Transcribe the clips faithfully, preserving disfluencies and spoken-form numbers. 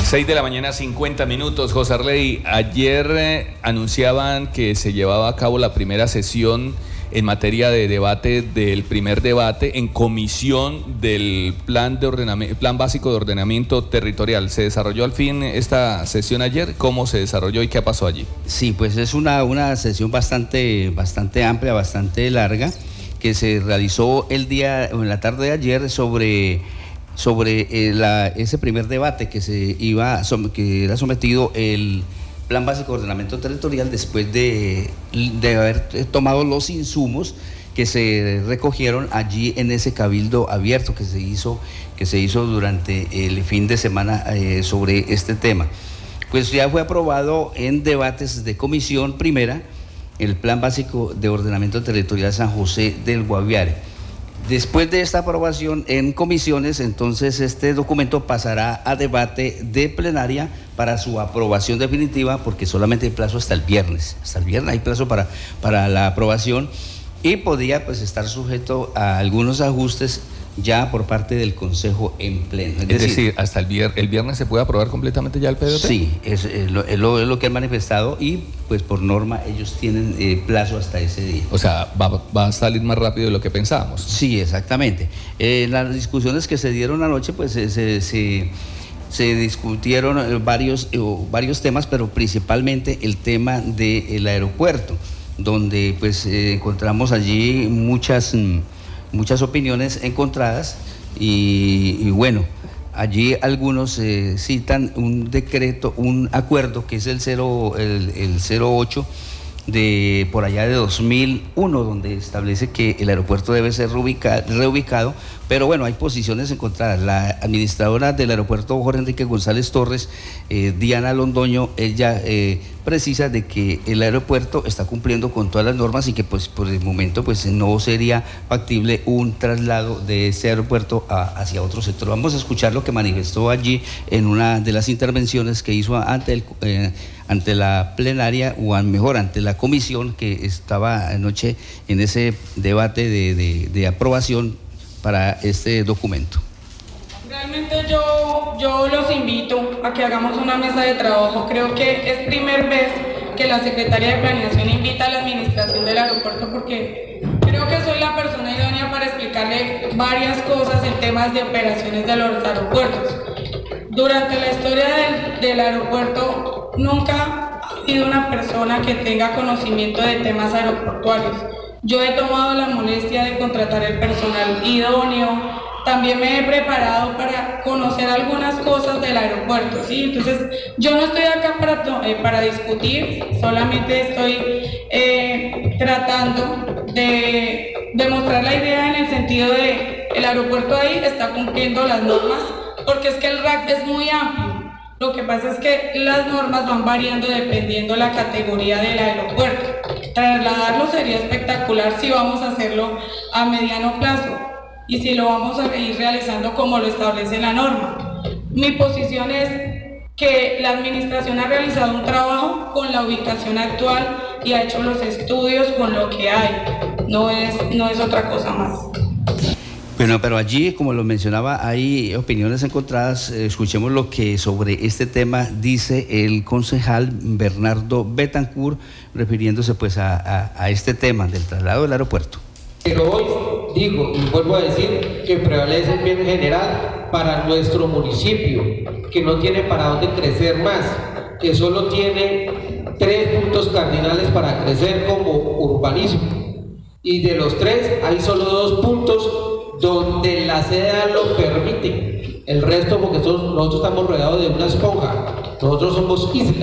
seis de la mañana, cincuenta minutos. José Arley, ayer eh, anunciaban que se llevaba a cabo la primera sesión en materia de debate del primer debate en comisión del plan de ordenamiento, plan básico de ordenamiento territorial. ¿Se desarrolló al fin esta sesión ayer? ¿Cómo se desarrolló y qué pasó allí? Sí, pues es una, una sesión bastante, bastante amplia, bastante larga, que se realizó el día, en la tarde de ayer sobre... sobre eh, la, ese primer debate que se iba que era sometido el Plan Básico de Ordenamiento Territorial después de, de haber tomado los insumos que se recogieron allí en ese cabildo abierto que se hizo, que se hizo durante el fin de semana eh, sobre este tema. Pues ya fue aprobado en debates de comisión primera el Plan Básico de Ordenamiento Territorial San José del Guaviare. Después de esta aprobación en comisiones, entonces este documento pasará a debate de plenaria para su aprobación definitiva, porque solamente hay plazo hasta el viernes. Hasta el viernes hay plazo para, para la aprobación y podría pues estar sujeto a algunos ajustes ya por parte del Consejo en pleno. Es, es decir, decir, hasta el viernes, ¿el viernes se puede aprobar completamente ya el P D T? Sí, es, es, lo, es, lo, es lo que han manifestado y pues por norma ellos tienen eh, plazo hasta ese día. O sea, va, va a salir más rápido de lo que pensábamos. Sí, exactamente. Eh, las discusiones que se dieron anoche pues se, se, se, se discutieron varios, eh, varios temas, pero principalmente el tema del aeropuerto, donde pues eh, encontramos allí muchas... muchas opiniones encontradas y, y bueno, allí algunos eh, citan un decreto, un acuerdo que es el, cero, el, el cero ocho de por allá de dos mil uno, donde establece que el aeropuerto debe ser reubicado, reubicado, pero bueno, hay posiciones encontradas. La administradora del aeropuerto, Jorge Enrique González Torres, eh, Diana Londoño, ella eh, precisa de que el aeropuerto está cumpliendo con todas las normas y que pues por el momento pues no sería factible un traslado de ese aeropuerto a, hacia otro sector. Vamos a escuchar lo que manifestó allí en una de las intervenciones que hizo ante, el, eh, ante la plenaria, o mejor ante la comisión que estaba anoche en ese debate de, de, de aprobación para este documento. Realmente yo, yo los invito a que hagamos una mesa de trabajo. Creo que es primera vez que la Secretaría de Planeación invita a la administración del aeropuerto, porque creo que soy la persona idónea para explicarle varias cosas en temas de operaciones de los aeropuertos. Durante la historia del, del aeropuerto nunca ha habido una persona que tenga conocimiento de temas aeroportuarios. Yo he tomado la molestia de contratar el personal idóneo. También me he preparado para conocer algunas cosas del aeropuerto, ¿sí? Entonces, yo no estoy acá para, eh, para discutir, solamente estoy eh, tratando de demostrar la idea en el sentido de el aeropuerto ahí está cumpliendo las normas, porque es que el R A C es muy amplio. Lo que pasa es que las normas van variando dependiendo la categoría del aeropuerto. Trasladarlo sería espectacular si vamos a hacerlo a mediano plazo y si lo vamos a ir realizando como lo establece la norma. Mi posición es que la administración ha realizado un trabajo con la ubicación actual y ha hecho los estudios con lo que hay, no es, no es otra cosa más. Bueno, pero allí, como lo mencionaba, hay opiniones encontradas. Escuchemos lo que sobre este tema dice el concejal Bernardo Betancourt, refiriéndose pues a, a, a este tema del traslado del aeropuerto. Pero hoy digo y vuelvo a decir que prevalece el bien general para nuestro municipio, que no tiene para dónde crecer más, que solo tiene tres puntos cardinales para crecer como urbanismo, y de los tres hay solo dos puntos donde la C E D A lo permite, el resto porque nosotros, nosotros estamos rodeados de una esponja, nosotros somos isla,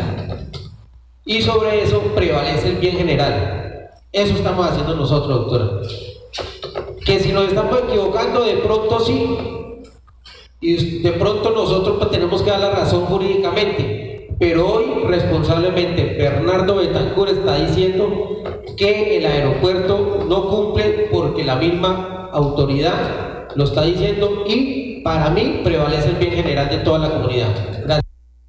y sobre eso prevalece el bien general. Eso estamos haciendo nosotros, doctora. Que si nos estamos equivocando, de pronto sí, y de pronto nosotros pues, tenemos que dar la razón jurídicamente, pero hoy responsablemente Bernardo Betancourt está diciendo que el aeropuerto no cumple porque la misma autoridad lo está diciendo, y para mí prevalece el bien general de toda la comunidad. Gracias.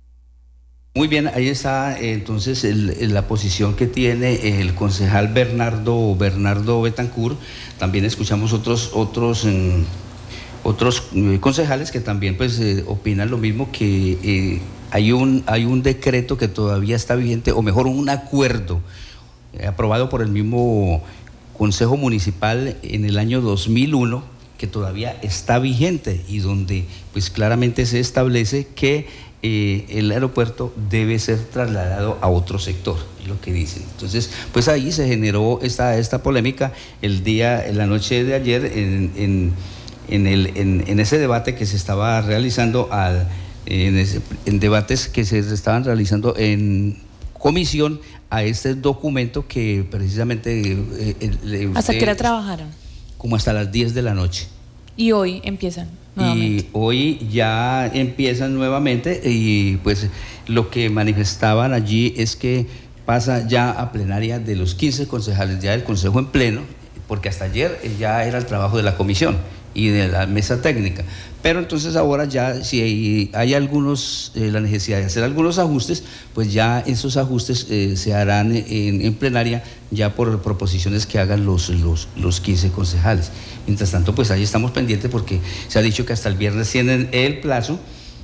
Muy bien, ahí está entonces el, la posición que tiene el concejal Bernardo Bernardo Betancourt. También escuchamos otros otros otros concejales que también pues eh, opinan lo mismo, que eh, hay un, hay un decreto que todavía está vigente, o mejor un acuerdo eh, aprobado por el mismo Consejo Municipal en el año dos mil uno, que todavía está vigente y donde pues claramente se establece que eh, el aeropuerto debe ser trasladado a otro sector, es lo que dicen. Entonces, pues ahí se generó esta, esta polémica el día, en la noche de ayer, en, en, en, el, en, en ese debate que se estaba realizando, al, en, ese, en debates que se estaban realizando en comisión a este documento que precisamente... Eh, eh, ¿Hasta usted, qué hora trabajaron? Como hasta las diez de la noche. Y hoy empiezan nuevamente. Y hoy ya empiezan nuevamente y pues lo que manifestaban allí es que pasa ya a plenaria de los quince concejales, ya el consejo en pleno, porque hasta ayer ya era el trabajo de la comisión y de la mesa técnica. Pero entonces ahora ya si hay, hay algunos, eh, la necesidad de hacer algunos ajustes, pues ya esos ajustes eh, se harán en, en plenaria ya por proposiciones que hagan los, los, los quince concejales. Mientras tanto, pues ahí estamos pendientes porque se ha dicho que hasta el viernes tienen el plazo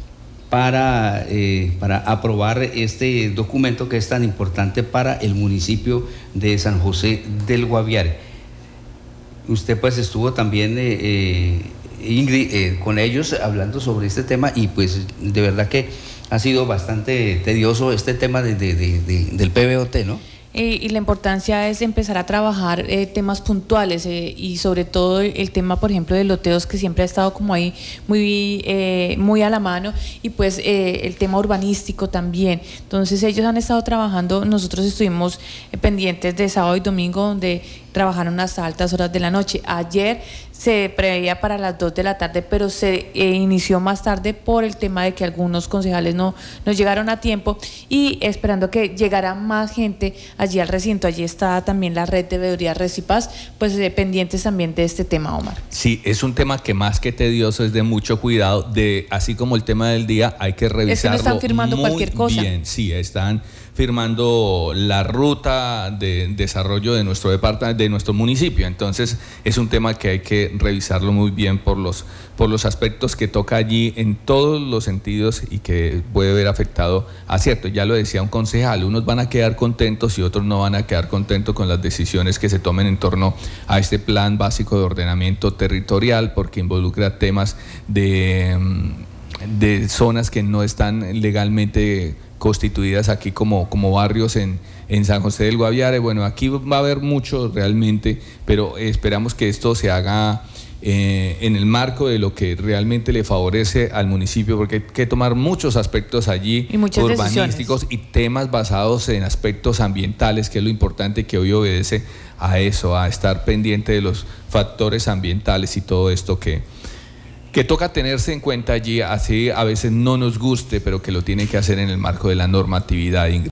para, eh, para aprobar este documento que es tan importante para el municipio de San José del Guaviare. Usted pues estuvo también... Eh, eh, Ingrid, eh, con ellos hablando sobre este tema y pues de verdad que ha sido bastante tedioso este tema de, de, de, de, del P B O T, ¿no? Eh, y la importancia es empezar a trabajar eh, temas puntuales eh, y sobre todo el tema, por ejemplo, de loteos, que siempre ha estado como ahí muy, eh, muy a la mano, y pues eh, el tema urbanístico también. Entonces ellos han estado trabajando, nosotros estuvimos eh, pendientes de sábado y domingo, donde trabajaron hasta altas horas de la noche. Ayer se preveía para las dos de la tarde, pero se eh, inició más tarde por el tema de que algunos concejales no, no llegaron a tiempo, y esperando que llegara más gente allí al recinto. Allí está también la red de veeduría Recipaz, pues eh, pendientes también de este tema, Omar. Sí, es un tema que más que tedioso es de mucho cuidado, de así como el tema del día, hay que revisarlo. Es que no están firmando muy cualquier cosa. Bien, sí, están firmando la ruta de desarrollo de nuestro departamento, de nuestro municipio. Entonces es un tema que hay que revisarlo muy bien por los, por los aspectos que toca allí en todos los sentidos y que puede ver afectado a cierto. Ya lo decía un concejal, unos van a quedar contentos y otros no van a quedar contentos con las decisiones que se tomen en torno a este plan básico de ordenamiento territorial, porque involucra temas de, de zonas que no están legalmente constituidas aquí como, como barrios en, en San José del Guaviare. Bueno, aquí va a haber mucho realmente, pero esperamos que esto se haga eh, en el marco de lo que realmente le favorece al municipio, porque hay que tomar muchos aspectos allí, y muchas urbanísticos decisiones, y temas basados en aspectos ambientales, que es lo importante, que hoy obedece a eso, a estar pendiente de los factores ambientales y todo esto que que toca tenerse en cuenta allí, así a veces no nos guste, pero que lo tiene que hacer en el marco de la normatividad, Ingrid.